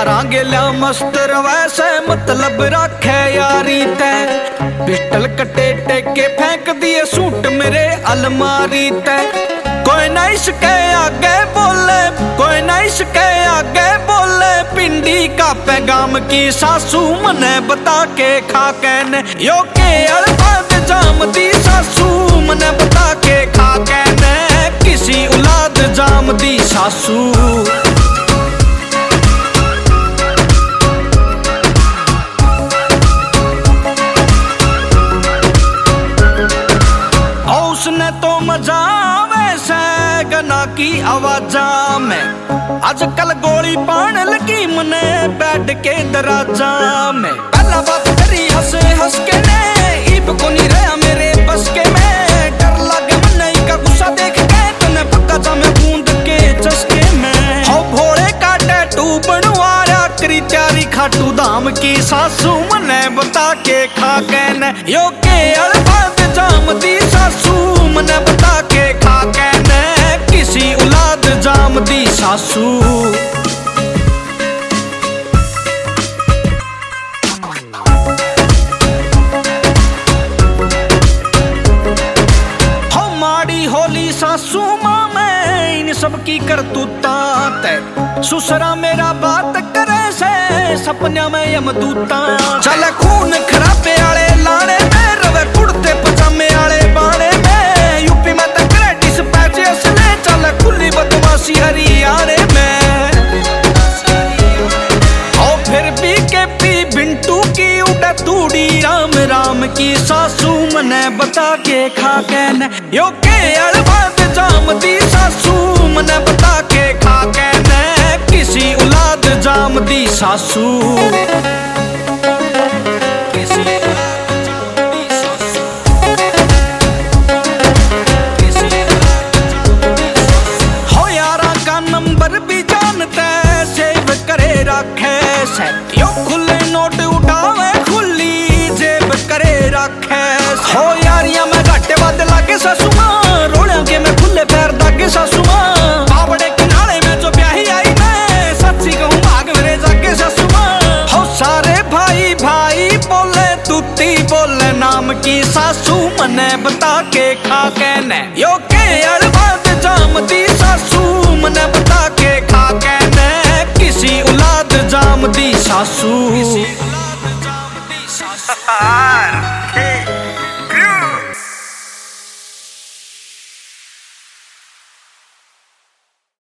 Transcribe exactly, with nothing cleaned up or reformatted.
यारा गेल्या मस्त वैसे मतलब रखे यारी ते पिस्टल कटे टेके फेंक दिए सूट मेरे अलमारी ते कोई ना इसके आगे बोले कोई ना इसके आगे बोले पिंडी का पैगाम की सासू मने बता के खा के ने यो के अलबाद जाम दी सासू मने बता के खा के ने किसी औलाद जाम दी सासू उसने तो मजा वैसे गना की आवाजा में आजकल गोली पान लगी मने बैठ के दराजा में पहला बात करी हंस हंस के ने इब को नहीं रहा मेरे बस के में डर लगे मने का गुस्सा देख के तूने पक्का जा मैं बूंद के चस्के में हो भोले का टैटू बनवाया करी त्यारी खाटू धाम की सासू मने बता के खा के ने यो के अलबाद जाम दी सासू मने बता के खा के ने किसी औलाद जाम दी सासू हो माड़ी होली सासू मां में इन सब की करतूता ते सुसरा मेरा बात करे से सपना में यमदूता चले खून खराबे आले लाने में रवे कुड़ते पजामे आले बाणे में यूपी में तक क्रेडिस पैचे असले चले खुली बदमाशी हरियाणे में और फिर भी के पी बिंटू की उड़ा तूड़ी राम राम की सासू मने बता के खा के ने यो के अलबाद जाम दी सासू मने बता के खा के ने किसी औलाद जाम दी सासू यो खुले नोट उठावे खुली जेब करे रखे हो यारियां मैं घाटे बाद लागे सासुमा रोड़िया के मैं खुले पैर दागे सासुमा बावड़े किनारे में जो ब्याही आई मैं सच्ची कहूँ भाग मेरे जाके सासुमा हो सारे भाई भाई बोले तूती बोले नाम की सासू मने बता के खा के ने यो के अलबाद जाम दी सासू मने बता के खा के ने किसी औलाद जाम दी सासू